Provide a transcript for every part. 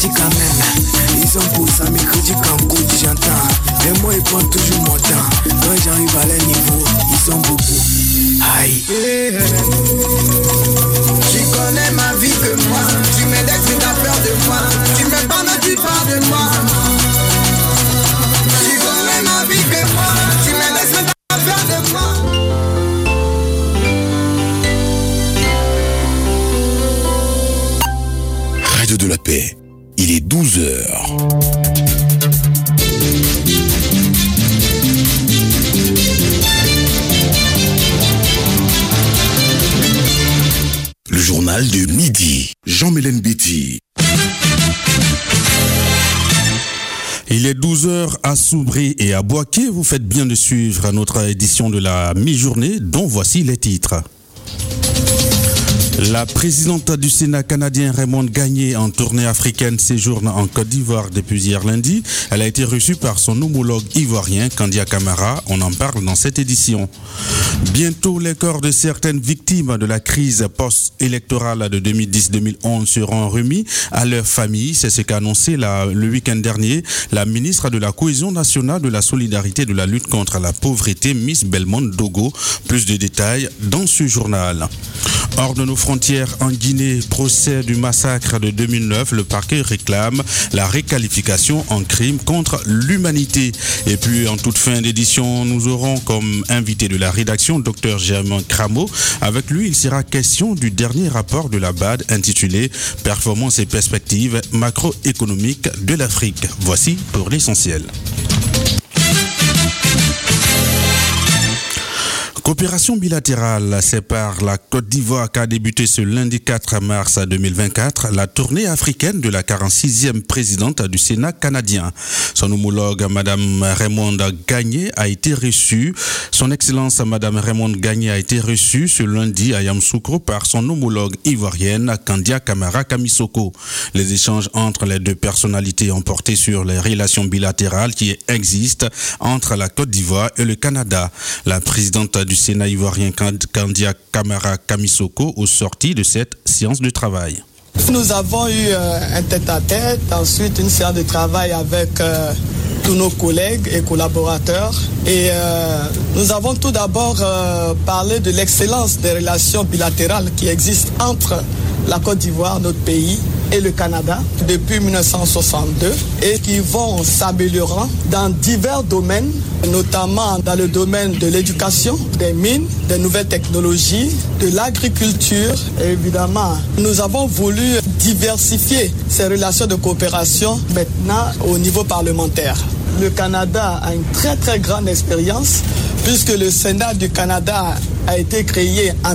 mercredi quand même. Ils ont beau ça, mercredi quand coup, j'entends. Les mots ils prennent toujours mon temps. Quand j'arrive à leur niveau, ils sont beaucoup. Aïe. Tu connais ma vie que moi. Tu m'aides, tu t'as peur de moi. Tu me parles, tu parles de moi. Tu connais ma vie que moi. Tu m'aides, tu t'as peur de moi. Radio de la Paix, il est 12h. Le journal de midi, Jean-Mélène Betty. Il est 12h à Soubry et à Boaké. Vous faites bien de suivre notre édition de la mi-journée, dont voici les titres. La présidente du Sénat canadien Raymond Gagné en tournée africaine séjourne en Côte d'Ivoire depuis hier lundi. Elle a été reçue par son homologue ivoirien Kandia Camara. On en parle dans cette édition. Bientôt, les corps de certaines victimes de la crise post-électorale de 2010-2011 seront remis à leurs familles. C'est ce qu'a annoncé le week-end dernier la ministre de la Cohésion nationale, de la solidarité et de la lutte contre la pauvreté, Miss Belmont Dogo. Plus de détails dans ce journal. Hors de nos frontières en Guinée, procès du massacre de 2009, le parquet réclame la requalification en crime contre l'humanité. Et puis en toute fin d'édition, nous aurons comme invité de la rédaction Dr Germain Crameau. Avec lui, il sera question du dernier rapport de la BAD intitulé Performance et perspectives macroéconomiques de l'Afrique. Voici pour l'essentiel. Coopération bilatérale, c'est par la Côte d'Ivoire qu'a débuté ce lundi 4 mars 2024 la tournée africaine de la 46e présidente du Sénat canadien. Son homologue, Madame Raymond Gagné, a été reçue. Son Excellence, Madame Raymond Gagné, a été reçue ce lundi à Yamoussoukro par son homologue ivoirienne, Kandia Camara Kamisoko. Les échanges entre les deux personnalités ont porté sur les relations bilatérales qui existent entre la Côte d'Ivoire et le Canada. La présidente du Sénat ivoirien Kandia Camara Kamisoko au sorti de cette séance de travail. Nous avons eu un tête-à-tête, ensuite une séance de travail avec tous nos collègues et collaborateurs. Et nous avons tout d'abord parlé de l'excellence des relations bilatérales qui existent entre la Côte d'Ivoire, notre pays, et le Canada depuis 1962 et qui vont s'améliorant dans divers domaines, notamment dans le domaine de l'éducation, des mines, des nouvelles technologies, de l'agriculture. Et évidemment, nous avons voulu diversifier ces relations de coopération maintenant au niveau parlementaire. Le Canada a une très très grande expérience puisque le Sénat du Canada a été créé en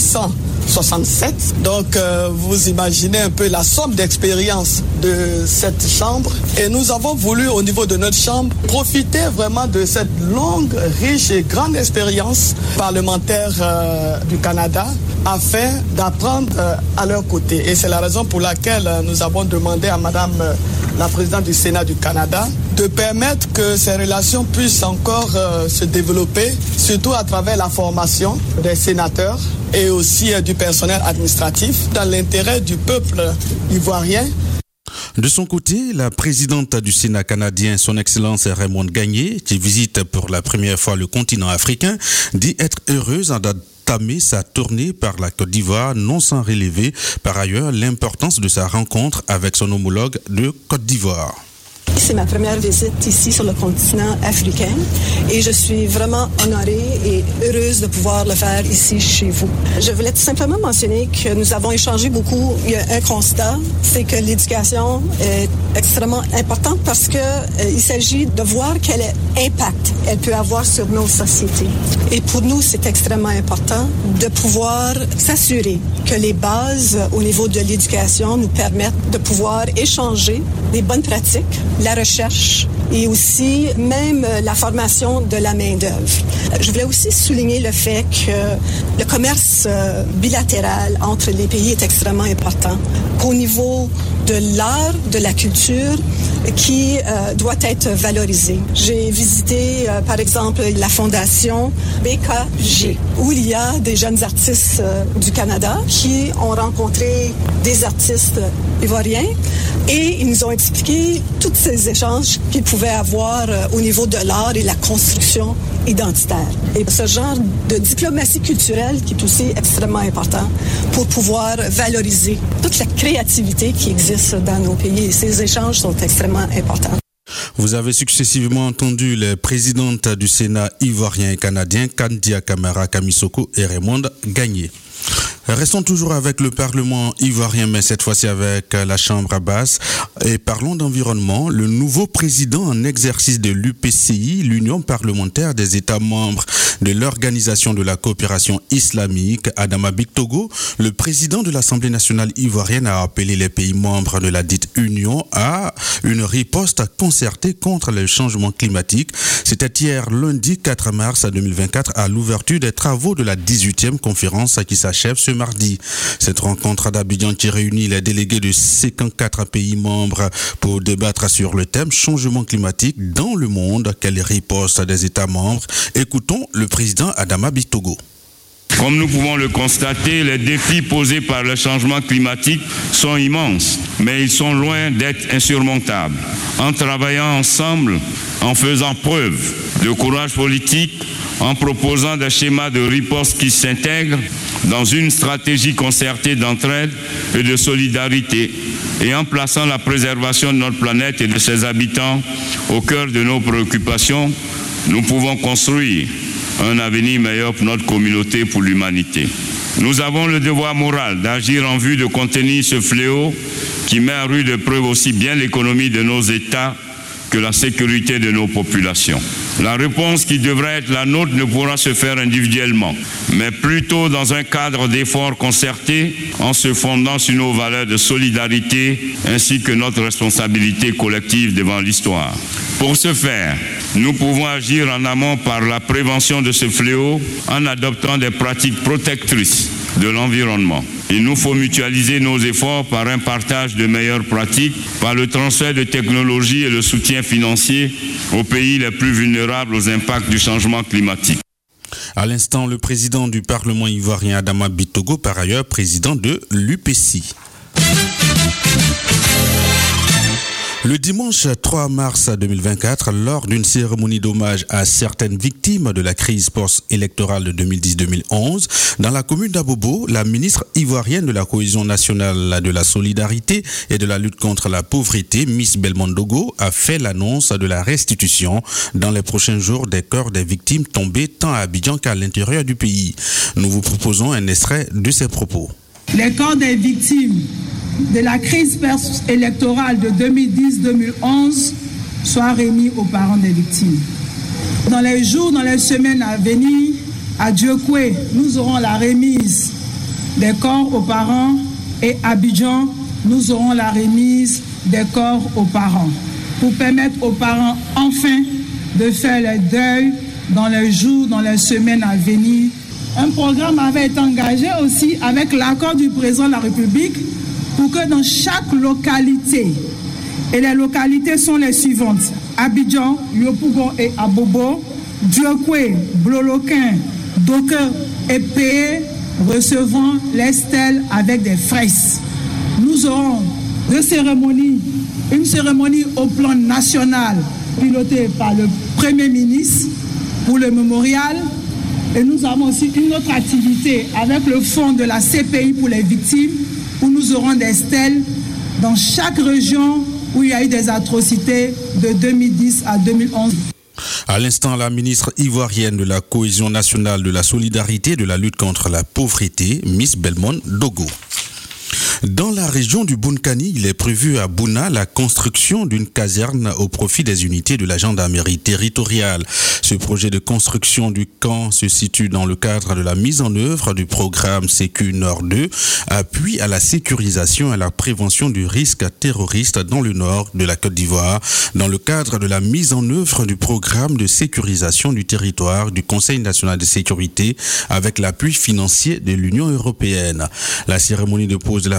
1867. Donc vous imaginez un peu la somme d'expérience de cette chambre. Et nous avons voulu au niveau de notre chambre profiter vraiment de cette longue, riche et grande expérience parlementaire du Canada afin d'apprendre à leur côté. Et c'est la raison pour laquelle nous avons demandé à Madame la présidente du Sénat du Canada de permettre que ces relations puissent encore se développer, surtout à travers la formation des sénateurs et aussi du personnel administratif dans l'intérêt du peuple ivoirien. De son côté, la présidente du Sénat canadien, son Excellence Raymond Gagné, qui visite pour la première fois le continent africain, dit être heureuse d'entamer sa tournée par la Côte d'Ivoire, non sans relever par ailleurs l'importance de sa rencontre avec son homologue de Côte d'Ivoire. C'est ma première visite ici sur le continent africain et je suis vraiment honorée et heureuse de pouvoir le faire ici chez vous. Je voulais tout simplement mentionner que nous avons échangé beaucoup. Il y a un constat, c'est que l'éducation est extrêmement importante parce que il s'agit de voir quel impact elle peut avoir sur nos sociétés. Et pour nous, c'est extrêmement important de pouvoir s'assurer que les bases au niveau de l'éducation nous permettent de pouvoir échanger des bonnes pratiques, la recherche et aussi même la formation de la main-d'œuvre. Je voulais aussi souligner le fait que le commerce bilatéral entre les pays est extrêmement important. Qu'au niveau de l'art, de la culture qui doit être valorisée. J'ai visité, par exemple, la fondation BKG, où il y a des jeunes artistes du Canada qui ont rencontré des artistes ivoiriens et ils nous ont expliqué tous ces échanges qu'ils pouvaient avoir au niveau de l'art et la construction identitaire. Et ce genre de diplomatie culturelle qui est aussi extrêmement important pour pouvoir valoriser toute la créativité qui existe dans nos pays. Et ces échanges sont extrêmement importants. Vous avez successivement entendu les présidentes du Sénat ivoirien et canadien, Kandia Camara Kamisoko et Raymond Gagné. Restons toujours avec le Parlement ivoirien, mais cette fois-ci avec la Chambre basse. Et parlons d'environnement. Le nouveau président en exercice de l'UPCI, l'Union parlementaire des États membres de l'Organisation de la coopération islamique, Adama Bictogo, le président de l'Assemblée nationale ivoirienne, a appelé les pays membres de la dite Union à une riposte concertée contre le changement climatique. C'était hier lundi 4 mars 2024 à l'ouverture des travaux de la 18e conférence qui s'achève ce mardi. Cette rencontre d'Abidjan qui réunit les délégués de 54 pays membres pour débattre sur le thème changement climatique dans le monde, quelle riposte des États membres. Écoutons le président Adama Bictogo. Comme nous pouvons le constater, les défis posés par le changement climatique sont immenses, mais ils sont loin d'être insurmontables. En travaillant ensemble, en faisant preuve de courage politique, en proposant des schémas de riposte qui s'intègrent dans une stratégie concertée d'entraide et de solidarité, et en plaçant la préservation de notre planète et de ses habitants au cœur de nos préoccupations, nous pouvons construire un avenir meilleur pour notre communauté, pour l'humanité. Nous avons le devoir moral d'agir en vue de contenir ce fléau qui met à rude épreuve aussi bien l'économie de nos États que la sécurité de nos populations. La réponse qui devrait être la nôtre ne pourra se faire individuellement, mais plutôt dans un cadre d'efforts concertés en se fondant sur nos valeurs de solidarité ainsi que notre responsabilité collective devant l'histoire. Pour ce faire, nous pouvons agir en amont par la prévention de ce fléau en adoptant des pratiques protectrices de l'environnement. Il nous faut mutualiser nos efforts par un partage de meilleures pratiques, par le transfert de technologies et le soutien financier aux pays les plus vulnérables aux impacts du changement climatique. À l'instant, le président du Parlement ivoirien Adama Bictogo, par ailleurs président de l'UPCI. Le dimanche 3 mars 2024, lors d'une cérémonie d'hommage à certaines victimes de la crise post-électorale de 2010-2011, dans la commune d'Abobo, la ministre ivoirienne de la cohésion nationale, de la solidarité et de la lutte contre la pauvreté, Miss Belmondo Dogo, a fait l'annonce de la restitution dans les prochains jours des corps des victimes tombées tant à Abidjan qu'à l'intérieur du pays. Nous vous proposons un extrait de ses propos. Les corps des victimes de la crise post-électorale de 2010-2011 soient remis aux parents des victimes. Dans les jours, dans les semaines à venir, à Dieukoué, nous aurons la remise des corps aux parents et à Abidjan, nous aurons la remise des corps aux parents pour permettre aux parents enfin de faire le deuil dans les jours, dans les semaines à venir. Un programme avait été engagé aussi avec l'accord du président de la République pour que dans chaque localité, et les localités sont les suivantes: Abidjan, Yopougon et Abobo, Dieukoué, Bloloquin, Docker et Péé recevront les stèles avec des fresques. Nous aurons deux cérémonies, une cérémonie au plan national pilotée par le Premier ministre pour le mémorial, et nous avons aussi une autre activité avec le fonds de la CPI pour les victimes, où nous aurons des stèles dans chaque région où il y a eu des atrocités de 2010 à 2011. À l'instant, la ministre ivoirienne de la cohésion nationale, de la solidarité et de la lutte contre la pauvreté, Miss Belmondo Dogo. Dans la région du Bunkani, il est prévu à Bouna la construction d'une caserne au profit des unités de la gendarmerie territoriale. Ce projet de construction du camp se situe dans le cadre de la mise en œuvre du programme Sécu Nord 2, appui à la sécurisation et à la prévention du risque terroriste dans le nord de la Côte d'Ivoire, dans le cadre de la mise en œuvre du programme de sécurisation du territoire du Conseil national de sécurité avec l'appui financier de l'Union européenne. La cérémonie de pose de la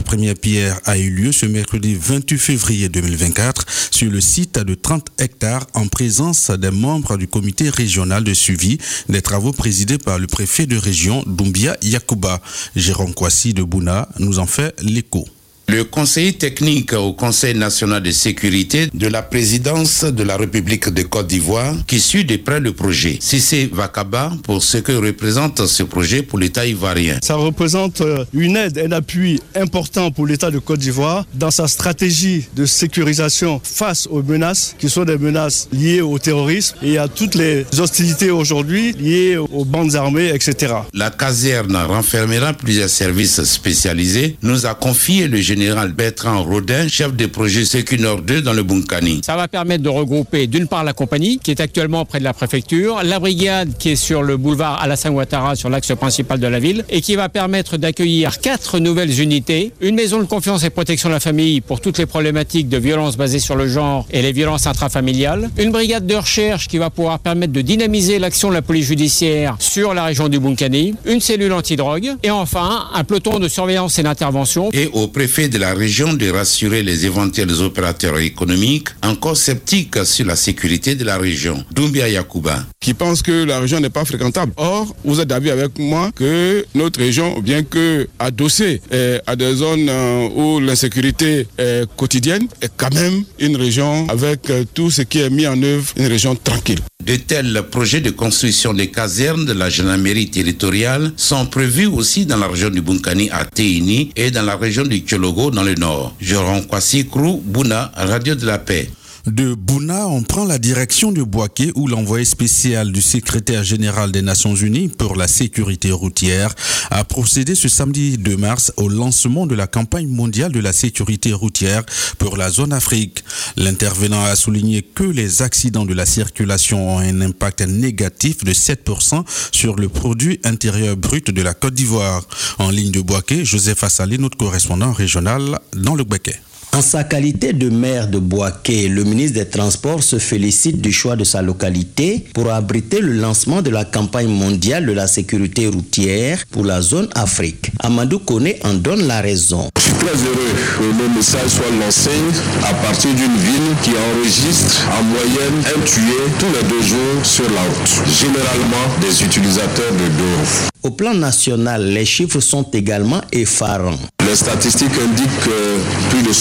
première pierre a eu lieu ce mercredi 28 février 2024 sur le site de 30 hectares en présence des membres du comité régional de suivi des travaux présidé par le préfet de région Doumbia Yacouba. Jérôme Kwasi de Bouna nous en fait l'écho. Le conseiller technique au Conseil national de sécurité de la présidence de la République de Côte d'Ivoire qui suit de près le projet. Cissé Vakaba pour ce que représente ce projet pour l'État ivoirien. Ça représente une aide, un appui important pour l'État de Côte d'Ivoire dans sa stratégie de sécurisation face aux menaces qui sont des menaces liées au terrorisme et à toutes les hostilités aujourd'hui liées aux bandes armées, etc. La caserne renfermera plusieurs services spécialisés, nous a confié le général Bertrand Rodin, chef de projet Sécunor 2 dans le Bunkani. Ça va permettre de regrouper d'une part la compagnie qui est actuellement près de la préfecture, la brigade qui est sur le boulevard Alassane Ouattara sur l'axe principal de la ville et qui va permettre d'accueillir 4 nouvelles unités, une maison de confiance et protection de la famille pour toutes les problématiques de violences basées sur le genre et les violences intrafamiliales, une brigade de recherche qui va pouvoir permettre de dynamiser l'action de la police judiciaire sur la région du Bunkani, une cellule antidrogue et enfin un peloton de surveillance et d'intervention. Et au préfet de la région de rassurer les éventuels opérateurs économiques encore sceptiques sur la sécurité de la région. Doumbia Yacouba. Qui pense que la région n'est pas fréquentable. Or, vous êtes d'avis avec moi que notre région, bien que adossée à des zones où l'insécurité est quotidienne, est quand même une région avec tout ce qui est mis en œuvre, une région tranquille. De tels projets de construction des casernes de la gendarmerie territoriale sont prévus aussi dans la région du Bunkani à Téini et dans la région du Tchologo dans le nord. Jérôme Kwasi Krou, Bouna, Radio de la Paix. De Bouna, on prend la direction de Bouaké où l'envoyé spécial du secrétaire général des Nations Unies pour la sécurité routière a procédé ce samedi 2 mars au lancement de la campagne mondiale de la sécurité routière pour la zone Afrique. L'intervenant a souligné que les accidents de la circulation ont un impact négatif de 7% sur le produit intérieur brut de la Côte d'Ivoire. En ligne de Bouaké, Joseph Assalé, notre correspondant régional dans le Béquet. En sa qualité de maire de Bouaké, le ministre des Transports se félicite du choix de sa localité pour abriter le lancement de la campagne mondiale de la sécurité routière pour la zone Afrique. Amadou Koné en donne la raison. Je suis très heureux que le message soit lancé à partir d'une ville qui enregistre en moyenne un tué tous les 2 jours sur la route, généralement des utilisateurs de deux roues. Au plan national, les chiffres sont également effarants. Les statistiques indiquent que plus de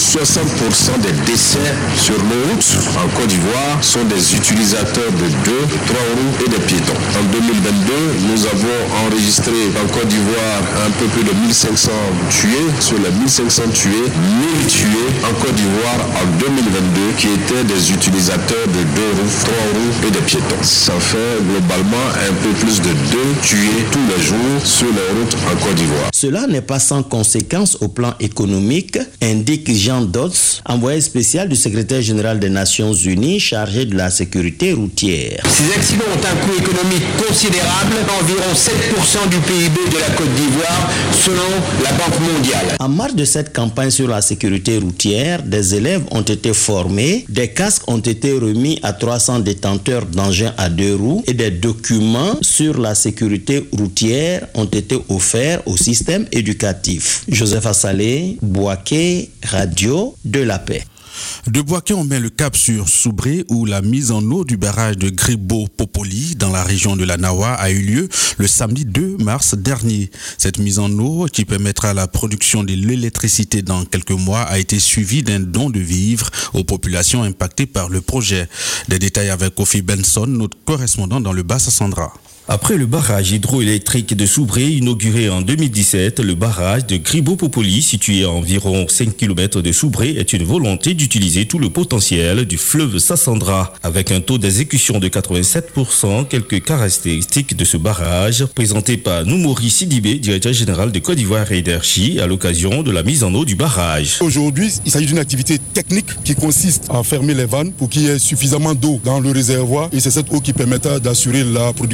60% des décès sur nos routes en Côte d'Ivoire sont des utilisateurs de 2, 3 roues et des piétons. En 2022, nous avons enregistré en Côte d'Ivoire un peu plus de 1500 tués. Sur les 1500 tués, 1000 tués en Côte d'Ivoire en 2022 qui étaient des utilisateurs de 2 roues, 3 roues et des piétons. Ça fait globalement un peu plus de 2 tués tous les jours sur les routes en Côte d'Ivoire. Cela n'est pas sans conséquence au plan économique, indique Jean Dodds, envoyé spécial du secrétaire général des Nations Unies chargé de la sécurité routière. Ces accidents ont un coût économique considérable, environ 7% du PIB de la Côte d'Ivoire, selon la Banque mondiale. En marge de cette campagne sur la sécurité routière, des élèves ont été formés, des casques ont été remis à 300 détenteurs d'engins à 2 roues et des documents sur la sécurité routière ont été offerts au système éducatif. Joseph Assalé, Bouaké, Radio de la Paix. De Bouaké, on met le cap sur Soubré où la mise en eau du barrage de Gribo-Popoli dans la région de la Nawa a eu lieu le samedi 2 mars dernier. Cette mise en eau qui permettra la production de l'électricité dans quelques mois a été suivie d'un don de vivres aux populations impactées par le projet. Des détails avec Kofi Benson, notre correspondant dans le Bas-Sassandra. Après le barrage hydroélectrique de Soubré inauguré en 2017, le barrage de Gribo-Popoli, situé à environ 5 km de Soubré, est une volonté d'utiliser tout le potentiel du fleuve Sassandra. Avec un taux d'exécution de 87%, quelques caractéristiques de ce barrage, présentées par Noumouri Sidibé, directeur général de Côte d'Ivoire Énergie, à l'occasion de la mise en eau du barrage. Aujourd'hui, il s'agit d'une activité technique qui consiste à fermer les vannes pour qu'il y ait suffisamment d'eau dans le réservoir et c'est cette eau qui permettra d'assurer la production d'énergie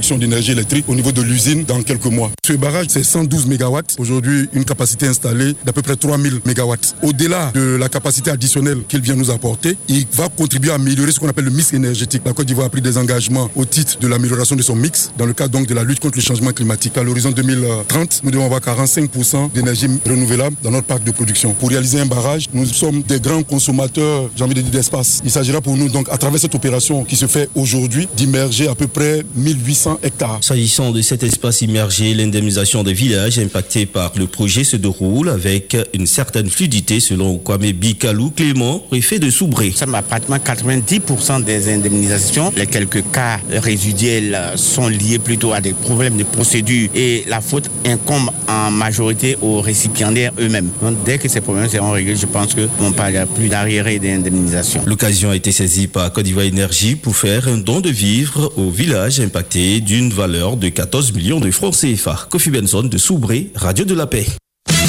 d'énergie électrique au niveau de l'usine dans quelques mois. Ce barrage, c'est 112 MW. Aujourd'hui, une capacité installée d'à peu près 3000 MW. Au-delà de la capacité additionnelle qu'il vient nous apporter, il va contribuer à améliorer ce qu'on appelle le mix énergétique. La Côte d'Ivoire a pris des engagements au titre de l'amélioration de son mix dans le cadre donc de la lutte contre le changement climatique. À l'horizon 2030, nous devons avoir 45% d'énergie renouvelable dans notre parc de production. Pour réaliser un barrage, nous sommes des grands consommateurs, j'ai envie de dire, d'espace. Il s'agira pour nous donc, à travers cette opération qui se fait aujourd'hui, d'immerger à peu près 1800 hectares. S'agissant de cet espace immergé, l'indemnisation des villages impactés par le projet se déroule avec une certaine fluidité selon Kwame Bikalou Clément, préfet de Soubré. Nous sommes à pratiquement 90% des indemnisations. Les quelques cas résiduels sont liés plutôt à des problèmes de procédure et la faute incombe en majorité aux récipiendaires eux-mêmes. Donc dès que ces problèmes seront réglés, je pense qu'on ne parlera plus d'arriérés d'indemnisation. L'occasion a été saisie par Côte d'Ivoire Énergie pour faire un don de vivres au village impacté d'une valeur de 14 millions de francs CFA. Kofi Benson de Soubré, Radio de la Paix.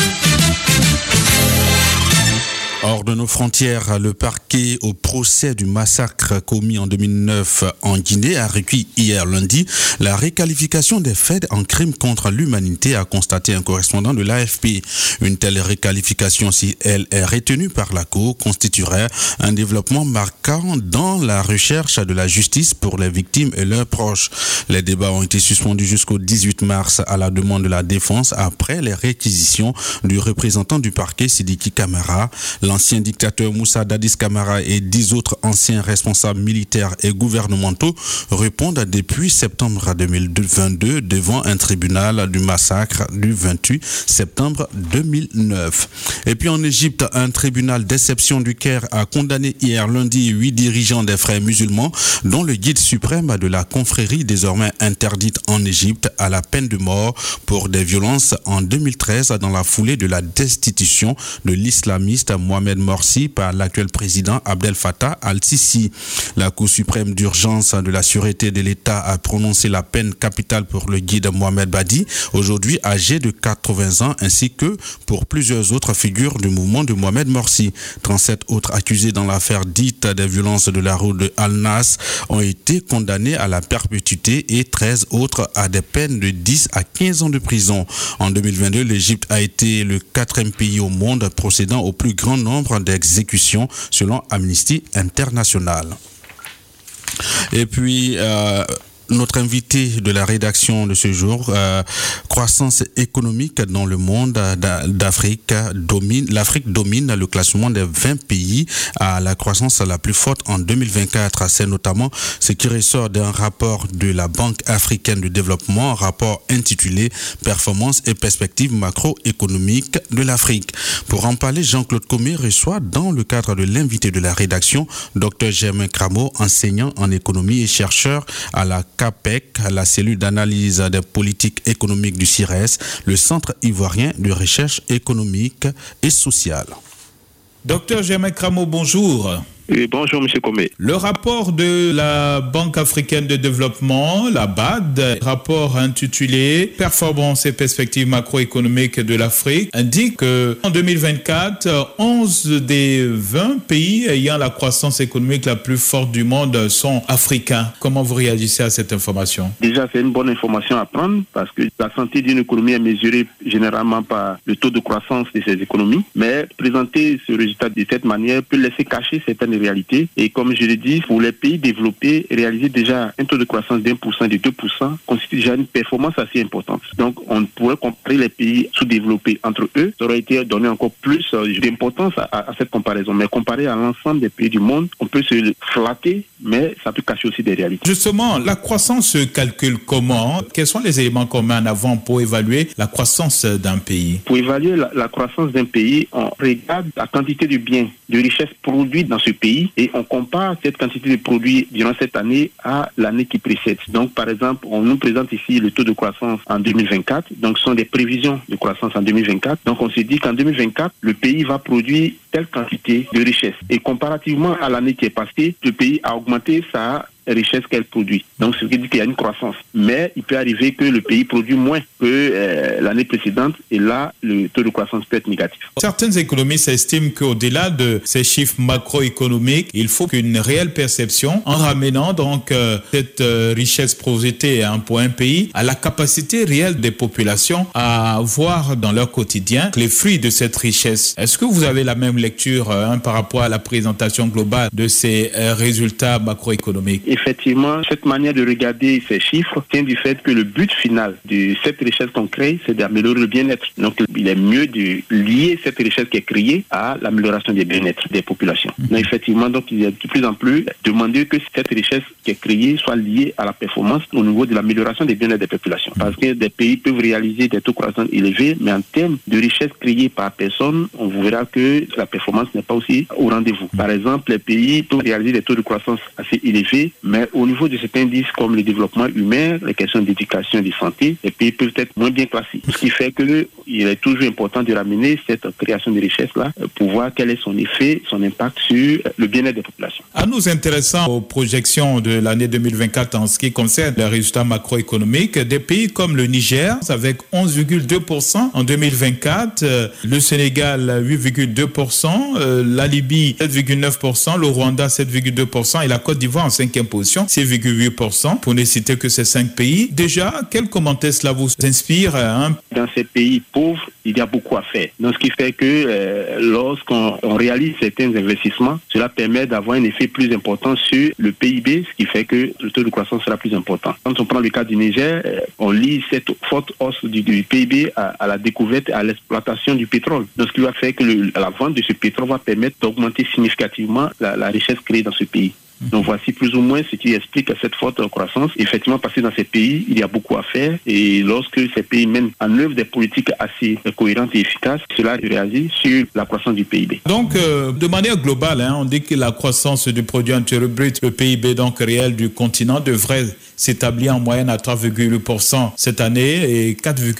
Hors de nos frontières, le parquet au procès du massacre commis en 2009 en Guinée a requis hier lundi la réqualification des faits en crime contre l'humanité, a constaté un correspondant de l'AFP. Une telle réqualification, si elle est retenue par la Cour, constituerait un développement marquant dans la recherche de la justice pour les victimes et leurs proches. Les débats ont été suspendus jusqu'au 18 mars à la demande de la défense après les réquisitions du représentant du parquet Sidiki Camara. L'ancien dictateur Moussa Dadis Camara et 10 autres anciens responsables militaires et gouvernementaux répondent depuis septembre 2022 devant un tribunal du massacre du 28 septembre 2009. Et puis en Égypte, un tribunal d'exception du Caire a condamné hier lundi 8 dirigeants des frères musulmans, dont le guide suprême de la confrérie désormais interdite en Égypte, à la peine de mort pour des violences en 2013 dans la foulée de la destitution de l'islamiste Mohamed Morsi par l'actuel président Abdel Fattah al-Sisi. La Cour suprême d'urgence de la sûreté de l'État a prononcé la peine capitale pour le guide Mohamed Badi, aujourd'hui âgé de 80 ans, ainsi que pour plusieurs autres figures du mouvement de Mohamed Morsi. 37 autres accusés dans l'affaire dite des violences de la rue de Al-Nas ont été condamnés à la perpétuité et 13 autres à des peines de 10 à 15 ans de prison. En 2022, l'Égypte a été le 4e pays au monde procédant au plus grand nombre d'exécutions selon Amnesty International. Et puis notre invité de la rédaction de ce jour, croissance économique dans le monde d'Afrique l'Afrique domine le classement des 20 pays à la croissance la plus forte en 2024. C'est notamment ce qui ressort d'un rapport de la Banque africaine de développement, rapport intitulé Performance et perspectives macroéconomiques de l'Afrique. Pour en parler, Jean-Claude Comé reçoit dans le cadre de l'invité de la rédaction, Dr Germain Cramo, enseignant en économie et chercheur à la CAPEC, la cellule d'analyse des politiques économiques du CIRES, le Centre ivoirien de recherche économique et sociale. Docteur Germain Cramo, bonjour. Oui, bonjour, M. Comé. Le rapport de la Banque africaine de développement, la BAD, rapport intitulé Performance et perspectives macroéconomiques de l'Afrique, indique qu'en 2024, 11 des 20 pays ayant la croissance économique la plus forte du monde sont africains. Comment vous réagissez à cette information? Déjà, c'est une bonne information à prendre parce que la santé d'une économie est mesurée généralement par le taux de croissance de ces économies. Mais présenter ce résultat de cette manière peut laisser cacher certaines réalité. Et comme je l'ai dit, pour les pays développés, réaliser déjà un taux de croissance d'1%, de 2% constitue déjà une performance assez importante. Donc, on pourrait comparer les pays sous-développés entre eux. Ça aurait été donné encore plus d'importance à cette comparaison. Mais comparé à l'ensemble des pays du monde, on peut se flatter, mais ça peut cacher aussi des réalités. Justement, la croissance se calcule comment? Quels sont les éléments qu'on met en avant pour évaluer la croissance d'un pays? Pour évaluer la croissance d'un pays, on regarde la quantité de biens, de richesses produites dans ce pays et on compare cette quantité de produits durant cette année à l'année qui précède. Donc, par exemple, on nous présente ici le taux de croissance en 2024. Donc, ce sont des prévisions de croissance en 2024. Donc, on se dit qu'en 2024, le pays va produire telle quantité de richesses. Et comparativement à l'année qui est passée, le pays a augmenté sa richesses qu'elle produit. Donc, ce qui dit qu'il y a une croissance. Mais il peut arriver que le pays produit moins que l'année précédente et là, le taux de croissance peut être négatif. Certaines économistes estiment qu'au-delà de ces chiffres macroéconomiques, il faut qu'une réelle perception en ramenant donc cette richesse projetée pour un pays à la capacité réelle des populations à voir dans leur quotidien les fruits de cette richesse. Est-ce que vous avez la même lecture par rapport à la présentation globale de ces résultats macroéconomiques? Effectivement, cette manière de regarder ces chiffres tient du fait que le but final de cette richesse qu'on crée, c'est d'améliorer le bien-être. Donc, il est mieux de lier cette richesse qui est créée à l'amélioration des bien-être des populations. Donc, effectivement, donc, il y a de plus en plus demandé que cette richesse qui est créée soit liée à la performance au niveau de l'amélioration des bien-être des populations. Parce que des pays peuvent réaliser des taux de croissance élevés, mais en termes de richesse créée par personne, on verra que la performance n'est pas aussi au rendez-vous. Par exemple, les pays peuvent réaliser des taux de croissance assez élevés, mais au niveau de certains indices comme le développement humain, les questions d'éducation et de santé, les pays peuvent être moins bien classés. Ce qui fait qu'il est toujours important de ramener cette création de richesse-là pour voir quel est son effet, son impact sur le bien-être des populations. En nous intéressant aux projections de l'année 2024 en ce qui concerne les résultats macroéconomiques, des pays comme le Niger, avec 11,2% en 2024, le Sénégal 8,2%, la Libye 7,9%, le Rwanda 7,2% et la Côte d'Ivoire en 5e position 6,8%, pour ne citer que ces 5 pays. Déjà, quel commentaire cela vous inspire Dans ces pays pauvres, il y a beaucoup à faire. Donc, ce qui fait que lorsqu'on réalise certains investissements, cela permet d'avoir un effet plus important sur le PIB, ce qui fait que le taux de croissance sera plus important. Quand on prend le cas du Niger, on lie cette forte hausse du PIB à la découverte et à l'exploitation du pétrole. Donc, ce qui va faire que la vente de ce pétrole va permettre d'augmenter significativement la richesse créée dans ce pays. Donc voici plus ou moins ce qui explique cette forte croissance. Effectivement, parce que dans ces pays, il y a beaucoup à faire et lorsque ces pays mènent en œuvre des politiques assez cohérentes et efficaces, cela réagit sur la croissance du PIB. Donc, de manière globale, on dit que la croissance du produit intérieur brut, le PIB donc réel du continent, devrait s'établir en moyenne à 3,8% cette année et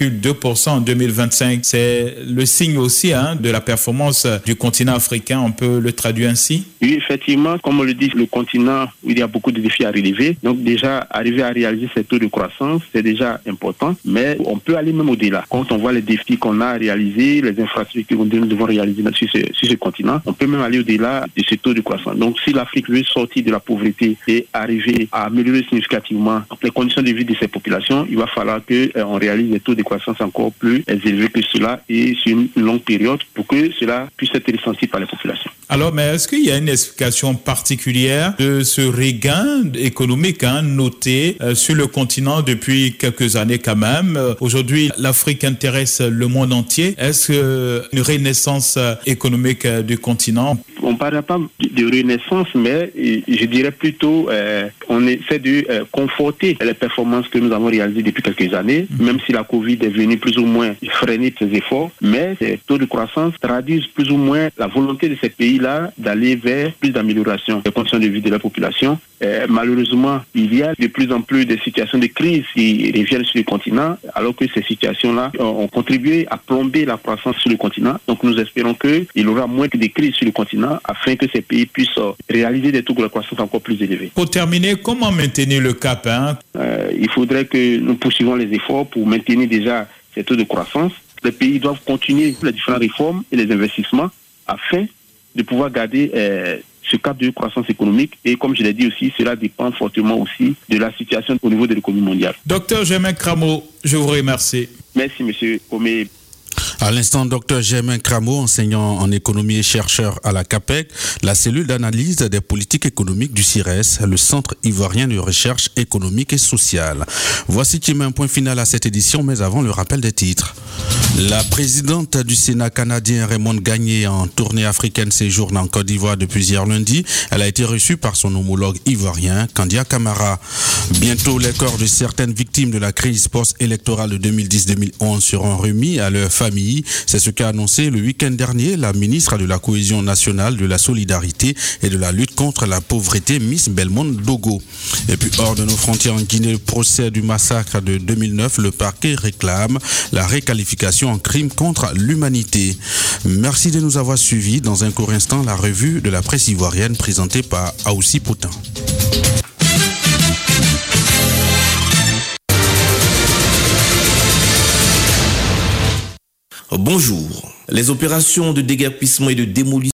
4,2% en 2025. C'est le signe aussi de la performance du continent africain, on peut le traduire ainsi? Oui, effectivement, comme on le dit, le continent où il y a beaucoup de défis à relever. Donc déjà, arriver à réaliser ces taux de croissance, c'est déjà important, mais on peut aller même au-delà. Quand on voit les défis qu'on a à réaliser, les infrastructures que nous devons réaliser sur ce continent, on peut même aller au-delà de ces taux de croissance. Donc si l'Afrique veut sortir de la pauvreté et arriver à améliorer significativement les conditions de vie de ces populations, il va falloir qu'on réalise des taux de croissance encore plus élevés que cela et sur une longue période pour que cela puisse être ressenti par les populations. Alors, mais est-ce qu'il y a une explication particulière de ce regain économique noté sur le continent depuis quelques années quand même? Aujourd'hui, l'Afrique intéresse le monde entier. Est-ce une renaissance économique du continent? On ne parlera pas de renaissance, mais je dirais plutôt on essaie de conforter les performances que nous avons réalisées depuis quelques années, même si la Covid est venue plus ou moins freiner ces efforts, mais ces taux de croissance traduisent plus ou moins la volonté de ces pays-là d'aller vers plus d'amélioration des conditions de vie de la population. Malheureusement, il y a de plus en plus de situations de crise qui reviennent sur le continent, alors que ces situations-là ont contribué à plomber la croissance sur le continent. Donc nous espérons qu'il y aura moins de crises sur le continent afin que ces pays puissent réaliser des taux de croissance encore plus élevés. Pour terminer, comment maintenir le cap Il faudrait que nous poursuivions les efforts pour maintenir déjà ces taux de croissance. Les pays doivent continuer les différentes réformes et les investissements afin de pouvoir garder ce cap de croissance économique. Et comme je l'ai dit aussi, cela dépend fortement aussi de la situation au niveau de l'économie mondiale. Docteur Germain Cramo, je vous remercie. Merci, monsieur Omé. À l'instant, Dr Germain Cramo, enseignant en économie et chercheur à la CAPEC, la cellule d'analyse des politiques économiques du CIRES, le Centre ivoirien de recherche économique et sociale. Voici qui met un point final à cette édition, mais avant le rappel des titres. La présidente du Sénat canadien, Raymond Gagné, en tournée africaine séjourne en Côte d'Ivoire depuis hier lundi. Elle a été reçue par son homologue ivoirien, Kandia Camara. Bientôt, les corps de certaines victimes de la crise post-électorale de 2010-2011 seront remis à leur famille. C'est ce qu'a annoncé le week-end dernier la ministre de la Cohésion nationale, de la solidarité et de la lutte contre la pauvreté, Miss Belmonde Dogo. Et puis, hors de nos frontières en Guinée, le procès du massacre de 2009, le parquet réclame la réqualification en crime contre l'humanité. Merci de nous avoir suivis. Dans un court instant, la revue de la presse ivoirienne présentée par Aoussi Poutin. Bonjour. Les opérations de déguerpissement et de démolition